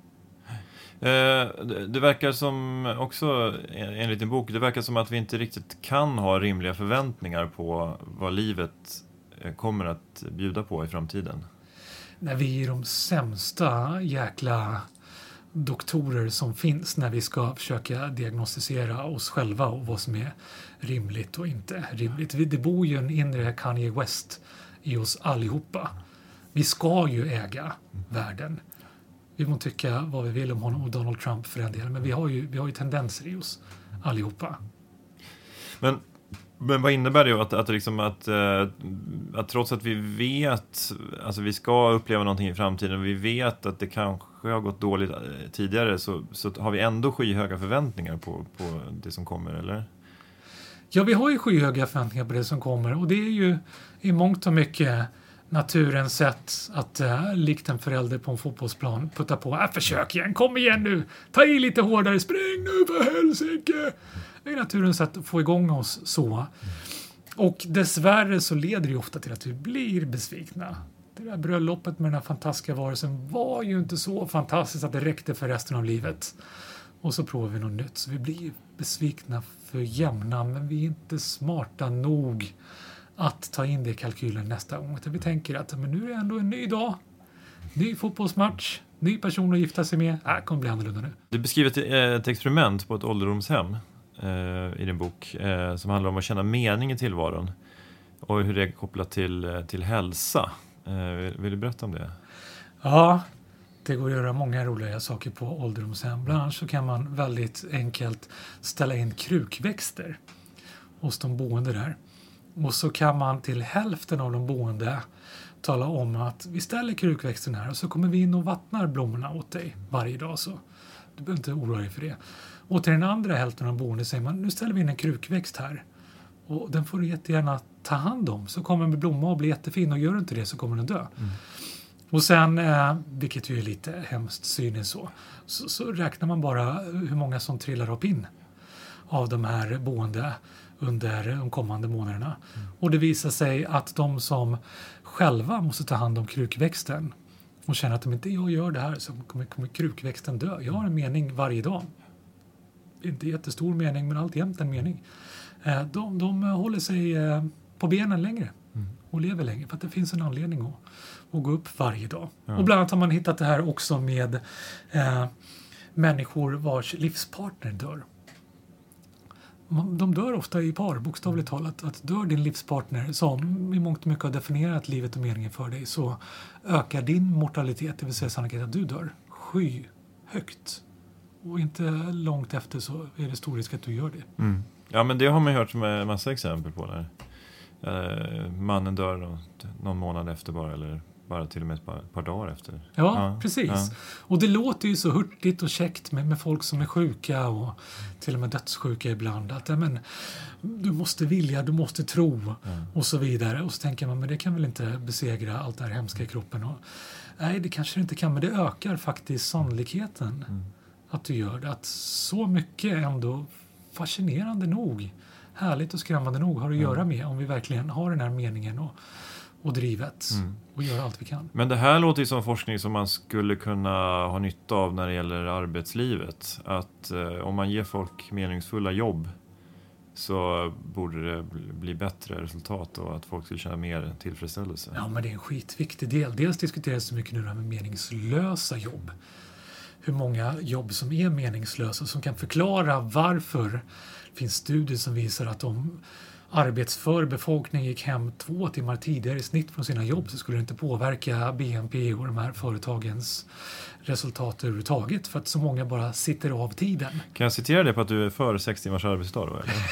Eh, det, det verkar som också, enligt din bok, det verkar som att vi inte riktigt kan ha rimliga förväntningar på vad livet kommer att bjuda på i framtiden. När vi är de sämsta jäkla doktorer som finns när vi ska försöka diagnostisera oss själva och vad som är rimligt och inte rimligt. Det bor ju en inre Kanye West i oss allihopa. Vi ska ju äga världen. Vi må tycka vad vi vill om honom och Donald Trump för en del. Men vi har ju, vi har ju tendenser i oss allihopa. Men, men vad innebär det att, att, liksom att, att trots att vi vet, alltså vi ska uppleva någonting i framtiden, vi vet att det kanske har gått dåligt tidigare, så, så har vi ändå skyhöga förväntningar på, på det som kommer, eller? Ja, vi har ju skyhöga förväntningar på det som kommer och det är ju i mångt och mycket naturens sätt att äh, likt en förälder på en fotbollsplan putta på. Äh, försök igen, kom igen nu, ta i lite hårdare, spring nu för helsike. Det är naturens sätt att få igång oss så. Och dessvärre så leder det ofta till att vi blir besvikna. Det där bröllopet med den här fantastiska varelsen var ju inte så fantastiskt att det räckte för resten av livet. Och så provar vi något nytt. Så vi blir besvikna för jämna, men vi är inte smarta nog att ta in det i kalkylen nästa gång. Vi tänker att men nu är det ändå en ny dag, ny fotbollsmatch, ny person att gifta sig med. Äh, kommer bli annorlunda nu. Du beskriver ett, ett experiment på ett ålderdomshem eh, i din bok eh, som handlar om att känna mening i tillvaron och hur det är kopplat till, till hälsa. Eh, vill, vill du berätta om det? Ja, det går att göra många roliga saker på ålderdomshem. Bland annat så kan man väldigt enkelt ställa in krukväxter hos de boende där. Och så kan man till hälften av de boende tala om att vi ställer krukväxten här och så kommer vi in och vattnar blommorna åt dig varje dag. Så du behöver inte oroa dig för det. Och till den andra hälften av boende säger man nu ställer vi in en krukväxt här. Och den får du jättegärna ta hand om. Så kommer en blomma och bli jättefin och gör du inte det så kommer den dö. Mm. Och sen, eh, vilket ju är lite hemskt cyniskt så, så, så räknar man bara hur många som trillar upp in av de här boende under de kommande månaderna. Mm. Och det visar sig att de som själva måste ta hand om krukväxten och känner att de inte jag gör det här så kommer, kommer krukväxten dö. Jag har en mening varje dag. Inte jättestor mening men alltjämt en mening. Eh, de, de håller sig eh, på benen längre mm. och lever längre för att det finns en anledning att, att gå upp varje dag. Ja. Och bland annat har man hittat det här också med eh, människor vars livspartner dör. De dör ofta i par, bokstavligt talat. Att dör din livspartner som i mångt och mycket har definierat livet och meningen för dig så ökar din mortalitet, det vill säga sannolikheten att du dör, skyhögt. Och inte långt efter så är det stor risk att du gör det. Mm. Ja, men det har man hört med massa exempel på där. Eh, mannen dör någon månad efter bara, eller bara till och med ett par, par dagar efter. Ja, ja precis. Ja. Och det låter ju så hurtigt och käckt med, med folk som är sjuka och till och med dödssjuka ibland. Att ja, men, du måste vilja, du måste tro ja. och så vidare. Och så tänker man, men det kan väl inte besegra allt det här hemska i kroppen. Och, nej, det kanske det inte kan, men det ökar faktiskt sannolikheten mm. att du gör det. Att så mycket ändå fascinerande nog, härligt och skrämmande nog har att mm. göra med om vi verkligen har den här meningen och och drivet mm. och göra allt vi kan. Men det här låter ju som forskning som man skulle kunna ha nytta av när det gäller arbetslivet. Att eh, om man ger folk meningsfulla jobb så borde det bli bättre resultat och att folk skulle känna mer tillfredsställelse. Ja, men det är en skitviktig del. Dels diskuteras det mycket nu med meningslösa jobb. Hur många jobb som är meningslösa som kan förklara varför. Det finns studier som visar att om arbetsför befolkning gick hem två timmar tidigare i snitt från sina jobb så skulle det inte påverka B N P och de här företagens resultat överhuvudtaget för att så många bara sitter av tiden. Kan jag citera det på att du är för sex timmars arbetsdag då? Eller?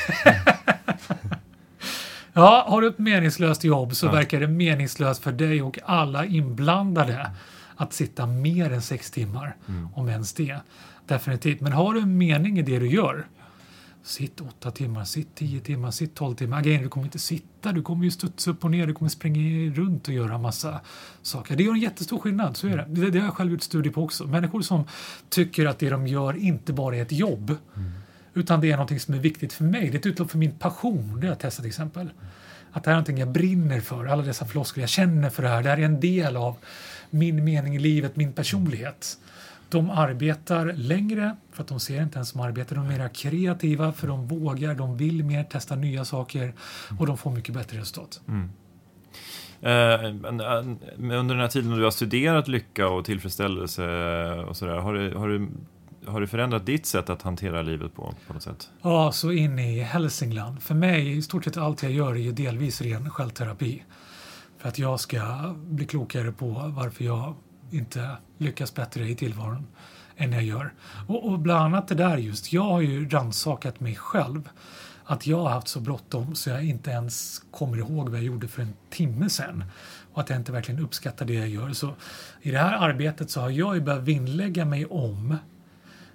Ja, har du ett meningslöst jobb så ja. verkar det meningslöst för dig och alla inblandade att sitta mer än sex timmar mm. om ens det. Definitivt. Men har du en mening i det du gör, sitt åtta timmar, sitt tio timmar, sitt tolv timmar. Again, du kommer inte sitta, du kommer ju studsa upp och ner, du kommer springa runt och göra massa saker. Det gör en jättestor skillnad, så är det. Det, det har jag själv gjort studier på också. Människor som tycker att det de gör inte bara är ett jobb, mm. utan det är någonting som är viktigt för mig. Det är ett utlopp för min passion, det har jag testat till exempel. Att det här är någonting jag brinner för, alla dessa floskler, jag känner för det här. Det här är en del av min mening i livet, min personlighet. De arbetar längre för att de ser inte ens som arbetar. De är mer kreativa för de vågar, de vill mer testa nya saker och de får mycket bättre resultat. Mm. Eh, under den här tiden du har studerat lycka och tillfredsställelse och sådär, har du, har du, har du förändrat ditt sätt att hantera livet på, på något sätt? Ja, så in i Hälsingland. För mig, i stort sett allt jag gör är ju delvis ren självterapi. För att jag ska bli klokare på varför jag inte lyckas bättre i tillvaron än jag gör. Och, och bland annat det där just, jag har ju rannsakat mig själv. Att jag har haft så bråttom så jag inte ens kommer ihåg vad jag gjorde för en timme sedan. Och att jag inte verkligen uppskattar det jag gör. Så i det här arbetet så har jag ju börjat vinnlägga mig om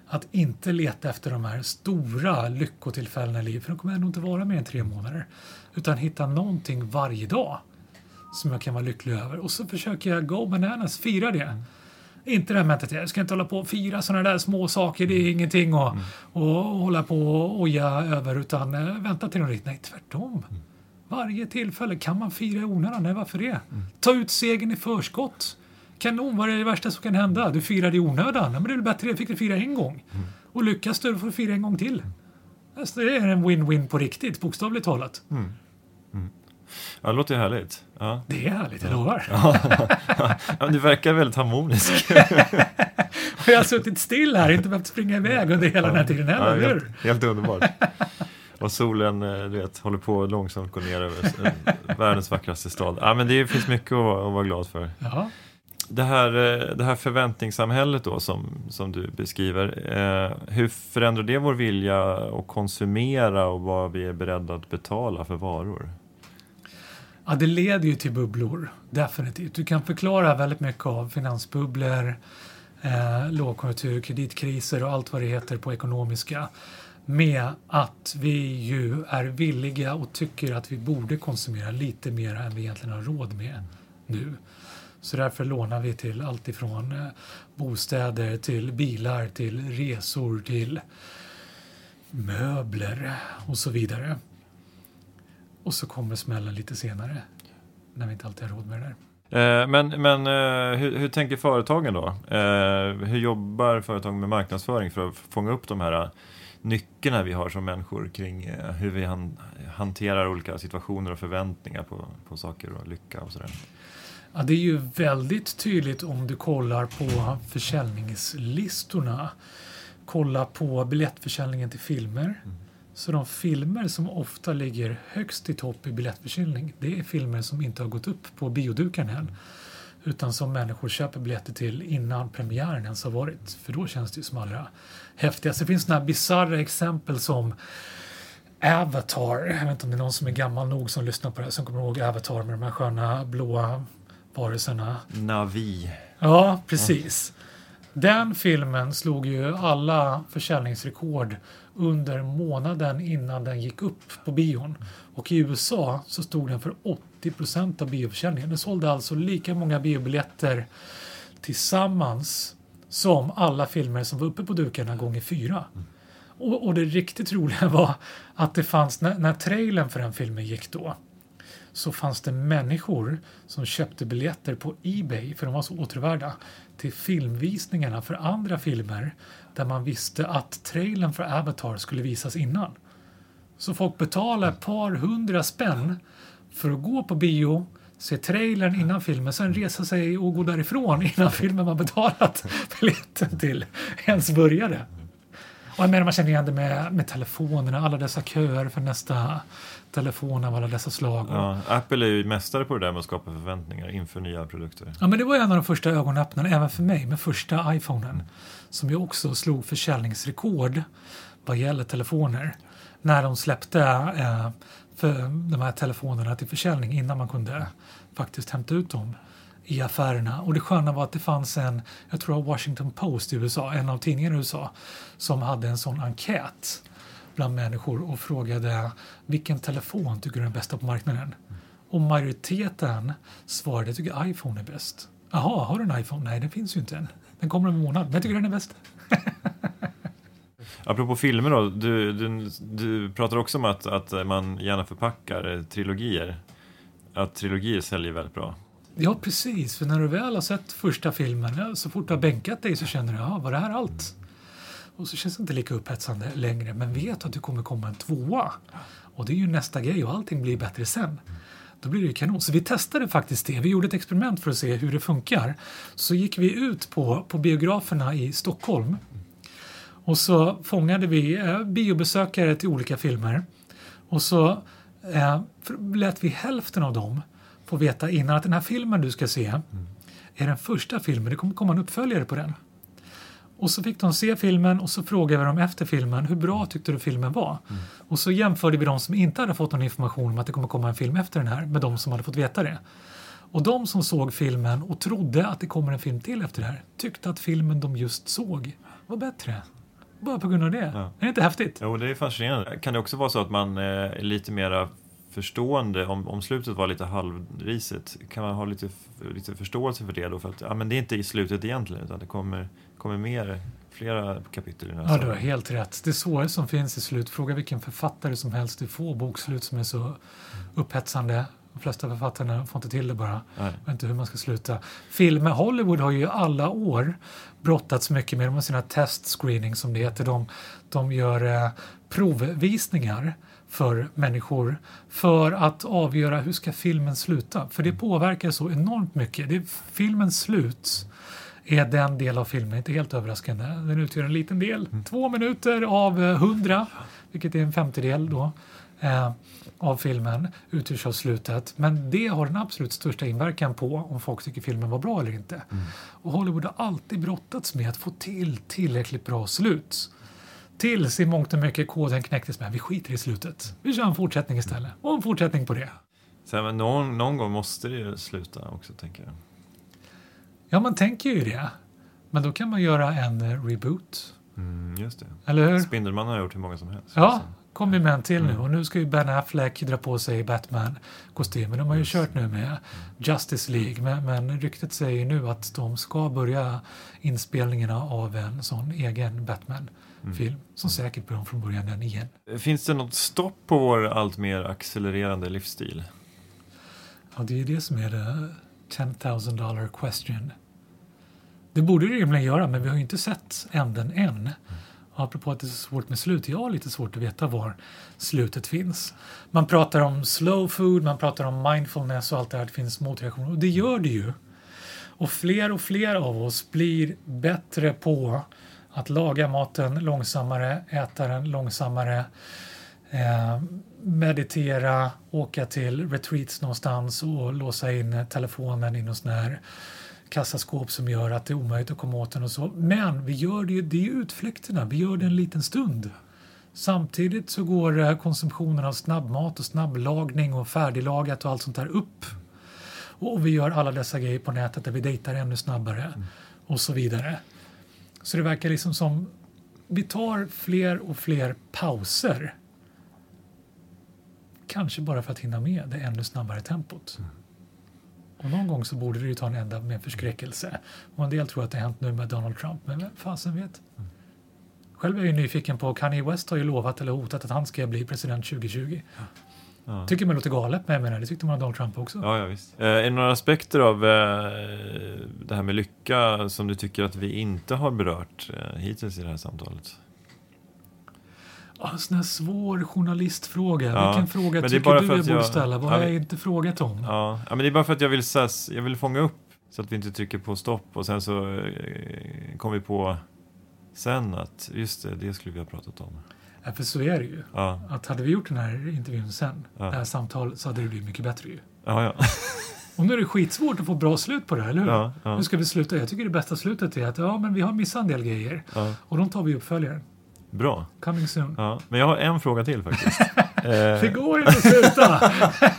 att inte leta efter de här stora lyckotillfällena i livet, för de kommer ändå inte vara mer än tre månader, utan hitta någonting varje dag som jag kan vara lycklig över. Och så försöker jag go bananas, fira det. Mm. Inte det här med att jag ska inte hålla på och fira sådana där små saker, det är ingenting att mm. och, och hålla på och oja över, utan äh, vänta till något riktigt. Nej, tvärtom. Mm. Varje tillfälle kan man fira i onödan. Nej, varför det? Mm. Ta ut segern i förskott. Kanon, vad är det värsta som kan hända? Du firar i onödan. Men det är väl bättre, fick du fira en gång. Mm. Och lyckas du, får du fira en gång till. Mm. Alltså, det är en win-win på riktigt, bokstavligt talat. Mm. Mm. Ja, det låter ju härligt. Ja. Det är härligt, jag lovar. Ja. Ja, du verkar väldigt harmonisk. Jag har suttit still här, inte behövt springa iväg under hela ja. den här tiden heller. Ja, helt, helt underbart. Och solen, du vet, håller på långsamt gå ner över världens vackraste stad. Ja, men det finns mycket att, att vara glad för. Ja. Det här, det här förväntningssamhället då som, som du beskriver, eh, hur förändrar det vår vilja att konsumera och vad vi är beredda att betala för varor? Ja, det leder ju till bubblor, definitivt. Du kan förklara väldigt mycket av finansbubblor, eh, lågkonjunktur, kreditkriser och allt vad det heter på ekonomiska med att vi ju är villiga och tycker att vi borde konsumera lite mer än vi egentligen har råd med nu. Så därför lånar vi till allt ifrån eh, bostäder till bilar, till resor, till möbler och så vidare. Och så kommer smällen lite senare när vi inte alltid har råd med det där. Eh, men men eh, hur, hur tänker företagen då? Eh, hur jobbar företagen med marknadsföring för att fånga upp de här nyckeln vi har som människor kring eh, hur vi han, hanterar olika situationer och förväntningar på, på saker och lycka och sådär? Ja, det är ju väldigt tydligt om du kollar på försäljningslistorna. Kolla på biljettförsäljningen till filmer. Mm. Så de filmer som ofta ligger högst i topp i biljettförsäljning, det är filmer som inte har gått upp på bioduken än. Utan som människor köper biljetter till innan premiären ens har varit. För då känns det ju som allra häftigast. Det finns sådana här bizarra exempel som Avatar. Jag vet inte om det är någon som är gammal nog som lyssnar på det som kommer ihåg Avatar med de här sköna blåa varelserna. Navi. Ja, precis. Ja. Den filmen slog ju alla försäljningsrekord under månaden innan den gick upp på bion. Och i U S A så stod den för åttio procent av bioförsäljningen. Den sålde alltså lika många biobiljetter tillsammans som alla filmer som var uppe på dukarna gånger fyra. Mm. Och, och det riktigt roliga var att det fanns, när, när trailern för den filmen gick då, så fanns det människor som köpte biljetter på eBay, för de var så återvärda, till filmvisningarna för andra filmer där man visste att trailern för Avatar skulle visas innan. Så folk betalade ett par hundra spänn för att gå på bio, se trailern innan filmen, sen resa sig och gå därifrån innan filmen man betalat biljetten till ens började. Och jag menar, man känner igen det med, med telefonerna, alla dessa köer för nästa telefon av alla dessa slag. Ja, Apple är ju mästare på det där med att skapa förväntningar inför nya produkter. Ja, men det var en av de första ögonöppnarna, även för mig, med första iPhonen. Mm. Som ju också slog försäljningsrekord vad gäller telefoner. När de släppte eh, för de här telefonerna till försäljning innan man kunde faktiskt hämta ut dem i affärerna. Och det sköna var att det fanns en, jag tror Washington Post i U S A, en av tidningarna i U S A, som hade en sån enkät bland människor och frågade vilken telefon tycker du är bästa på marknaden? Mm. Och majoriteten svarade, jag tycker iPhone är bäst. Jaha, har du en iPhone? Nej, den finns ju inte än. Den kommer om en månad, men jag tycker den är bäst. Apropå filmer då, du, du, du pratar också om att, att man gärna förpackar trilogier. Att trilogier säljer väldigt bra. Ja, precis. För när du väl har sett första filmen, så fort du har bänkat dig så känner du, ja, var det här allt? Och så känns det inte lika upphetsande längre, men vet att det kommer komma en tvåa. Och det är ju nästa grej och allting blir bättre sen. Då blir det ju kanon. Så vi testade faktiskt det. Vi gjorde ett experiment för att se hur det funkar. Så gick vi ut på, på biograferna i Stockholm. Och så fångade vi eh, biobesökare till olika filmer. Och så eh, lät vi hälften av dem få veta innan att den här filmen du ska se mm. är den första filmen. Det kommer komma en uppföljare på den. Och så fick de se filmen och så frågade vi dem efter filmen, hur bra tyckte du filmen var? Mm. Och så jämförde vi de som inte hade fått någon information om att det kommer komma en film efter den här med de som hade fått veta det. Och de som såg filmen och trodde att det kommer en film till efter det här tyckte att filmen de just såg var bättre. bara på grund av det. Ja. Är det inte häftigt? Jo, det är fascinerande. Kan det också vara så att man är lite mer förstående om, om slutet var lite halvrisigt? Kan man ha lite, lite förståelse för det då? För att ja, men det är inte i slutet egentligen, utan det kommer, kommer mer, flera kapitel i den här. Ja, du har helt rätt. Det svåra som finns i slut, fråga vilken författare som helst, det får bokslut som är så upphetsande. De flesta författarna får inte till det bara. Jag vet inte hur man ska sluta. Filmer, Hollywood har ju alla år brottats mycket med de sina testscreening som det heter. De, de gör eh, provvisningar för människor för att avgöra hur ska filmen sluta. För det påverkar så enormt mycket. Det är, filmens slut är den del av filmen, inte helt överraskande. Den utgör en liten del. Mm. Två minuter av hundra, vilket är en femtedel då. Eh, av filmen utgörs av slutet, men det har den absolut största inverkan på om folk tycker filmen var bra eller inte. Mm. Och Hollywood har alltid brottats med att få till tillräckligt bra slut. Tills i mångt och mycket koden knäcktes med vi skiter i slutet. Vi kör en fortsättning istället. Och en fortsättning på det. Så, men någon, någon gång måste det ju sluta också, tänker jag. Ja, man tänker ju det. Men då kan man göra en reboot. Mm, just det. Eller hur? Spindelman har gjort hur många som helst. Ja. Alltså. Kom ju med en till nu och nu ska ju Ben Affleck dra på sig Batman-kostymen. De har ju kört nu med Justice League, men, men ryktet säger nu att de ska börja inspelningarna av en sån egen Batman-film mm. som säkert börjar från början den igen. Finns det något stopp på vår allt mer accelererande livsstil? Ja, det är det som är det ten thousand dollar question. Det borde det rimligen göra, men vi har ju inte sett änden än. Mm. Apropå att det är så svårt med slut. Jag har lite svårt att veta var slutet finns. Man pratar om slow food, man pratar om mindfulness och allt det här. Det finns motreaktioner. Och det gör det ju. Och fler och fler av oss blir bättre på att laga maten långsammare, äta den långsammare, eh, meditera, åka till retreats någonstans och låsa in telefonen i någon sån här kassaskåp som gör att det är omöjligt att komma åt den och så. Men vi gör det ju, det är utflykterna, vi gör det en liten stund. Samtidigt så går konsumtionen av snabbmat och snabblagning och färdiglagat och allt sånt där upp. Och vi gör alla dessa grejer på nätet där vi dejtar ännu snabbare mm. och så vidare. Så det verkar liksom som vi tar fler och fler pauser. Kanske bara för att hinna med det ännu snabbare tempot. Mm. Och någon gång så borde det ju ta en ända med förskräckelse. Och en del tror att det har hänt nu med Donald Trump. Men vem fasen vet? Mm. Själv är jag ju nyfiken på Kanye West har ju lovat eller hotat att han ska bli president tjugo tjugo. Ja. Ja. Tycker man låter galet, men jag menar, det tyckte man av Donald Trump också. Ja, ja visst. Eh, är det några aspekter av eh, det här med lycka som du tycker att vi inte har berört eh, hittills i det här samtalet? Ja, en sån här svår journalistfråga. Ja, vilken fråga tycker du jag borde ställa? Vad ja, har jag inte frågat om? Ja, ja, men det är bara för att jag vill, jag vill fånga upp så att vi inte trycker på stopp och sen så eh, kommer vi på sen att just det, det skulle vi ha pratat om. Ja, för så är det ju. Ja. Att hade vi gjort den här intervjun sen, ja. det här samtalet, så hade det blivit mycket bättre ju. Ja, ja. Och nu är det skitsvårt att få bra slut på det här, eller hur? Ja, ja. Nu ska vi sluta. Jag tycker det bästa slutet är att ja, men vi har missat en del grejer. Ja. Och de tar vi uppföljaren. Bra. Coming soon. Ja, men jag har en fråga till faktiskt. Det går inte att sluta.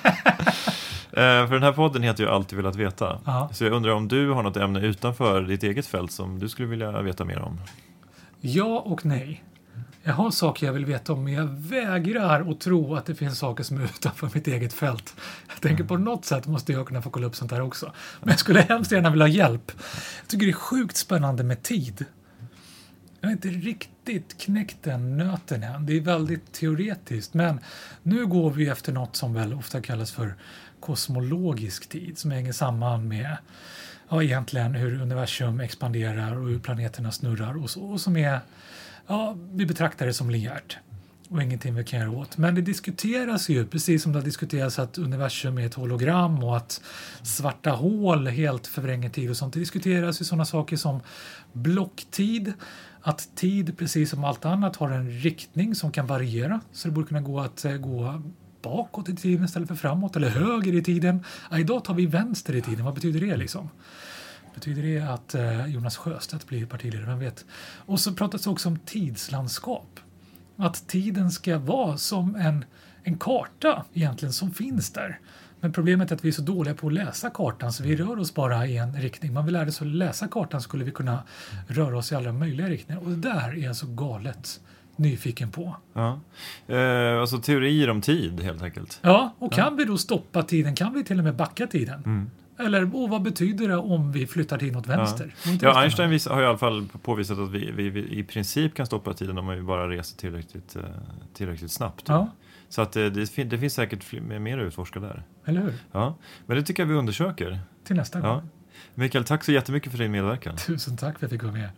För den här podden heter ju Alltid velat veta. Ja. Så jag undrar om du har något ämne utanför ditt eget fält som du skulle vilja veta mer om? Ja och nej. Jag har saker jag vill veta om, men jag vägrar att tro att det finns saker som är utanför mitt eget fält. Jag tänker på något sätt måste jag kunna få kolla upp sånt här också. Men jag skulle hemskt gärna vilja ha hjälp. Jag tycker det är sjukt spännande med tid. Jag har inte riktigt knäckt den nöten än. Det är väldigt teoretiskt. Men nu går vi efter något som väl ofta kallas för kosmologisk tid. Som hänger samman med ja, egentligen hur universum expanderar och hur planeterna snurrar. Och, så, och som är, ja, vi betraktar det som linjärt. Och ingenting vi kan göra åt. Men det diskuteras ju, precis som det diskuteras att universum är ett hologram och att svarta hål helt förvränger tid och sånt. Det diskuteras ju sådana saker som blocktid. Att tid, precis som allt annat, har en riktning som kan variera. Så det borde kunna gå att eh, gå bakåt i tiden istället för framåt. Eller höger i tiden. Ja, idag tar vi vänster i tiden. Vad betyder det liksom? Betyder det att eh, Jonas Sjöstedt blir partiledare? Vem vet? Och så pratas det också om tidslandskap. Att tiden ska vara som en, en karta egentligen som finns där. Men problemet är att vi är så dåliga på att läsa kartan så vi rör oss bara i en riktning. Man vill lära sig att läsa kartan skulle vi kunna röra oss i alla möjliga riktningar. Och det där är jag så galet nyfiken på. Ja. Eh, alltså teorier om tid helt enkelt. Ja, och kan ja. vi då stoppa tiden? Kan vi till och med backa tiden? Mm. Eller oh, vad betyder det om vi flyttar till något vänster? Ja, ja Einstein vis- har i alla fall påvisat att vi, vi, vi i princip kan stoppa tiden om vi bara reser tillräckligt, tillräckligt snabbt. Ja. Så att det, det, det finns säkert fler, mer att utforska där. Eller hur? Ja, men det tycker jag vi undersöker. Till nästa gång. Ja. Mikael, tack så jättemycket för din medverkan. Tusen tack för att jag fick vara med.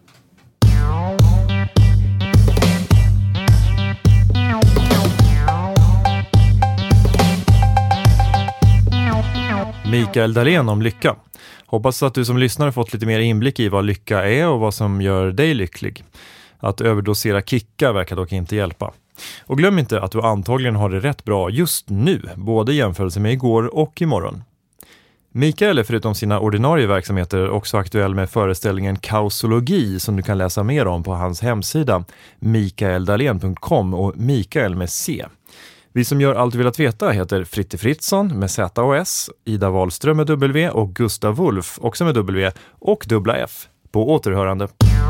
Mikael Dahlén om lycka. Hoppas att du som lyssnare fått lite mer inblick i vad lycka är och vad som gör dig lycklig. Att överdosera kickar verkar dock inte hjälpa. Och glöm inte att du antagligen har det rätt bra just nu, både i jämförelse med igår och imorgon. Mikael är förutom sina ordinarie verksamheter också aktuell med föreställningen Kausologi som du kan läsa mer om på hans hemsida mikael dahlén punkt com och Mikael med C. Vi som gör allt du velat veta heter Fritte Fritzson med Z och S, Ida Wahlström med W och Gustav Wolf också med W och dubbla F. På återhörande.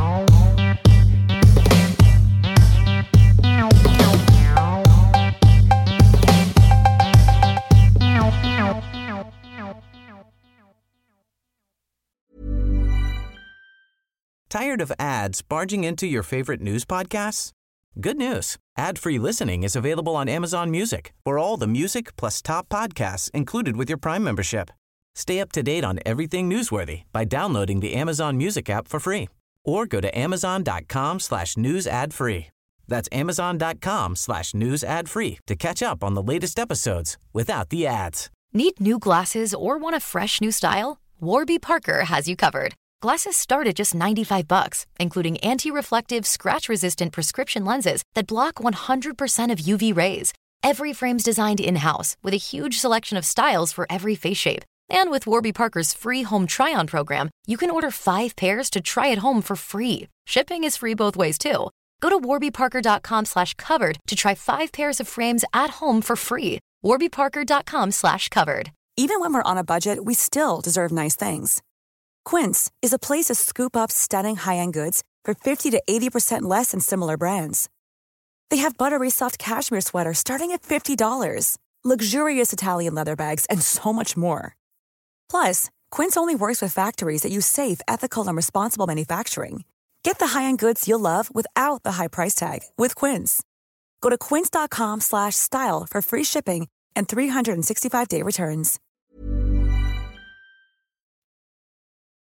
Tired of ads barging into your favorite news podcasts? Good news. Ad-free listening is available on Amazon Music for all the music plus top podcasts included with your Prime membership. Stay up to date on everything newsworthy by downloading the Amazon Music app for free or go to amazon.com slash news ad free. That's amazon.com slash news ad free to catch up on the latest episodes without the ads. Need new glasses or want a fresh new style? Warby Parker has you covered. Glasses start at just ninety-five bucks, including anti-reflective, scratch-resistant prescription lenses that block one hundred percent of U V rays. Every frame's designed in-house with a huge selection of styles for every face shape. And with Warby Parker's free home try-on program, you can order five pairs to try at home for free. Shipping is free both ways, too. Go to warbyparker.com slash covered to try five pairs of frames at home for free. warbyparker.com slash covered. Even when we're on a budget, we still deserve nice things. Quince is a place to scoop up stunning high-end goods for fifty to eighty percent less than similar brands. They have buttery soft cashmere sweaters starting at fifty dollars, luxurious Italian leather bags, and so much more. Plus, Quince only works with factories that use safe, ethical, and responsible manufacturing. Get the high-end goods you'll love without the high price tag with Quince. Go to quince.com slash style for free shipping and three sixty-five day returns.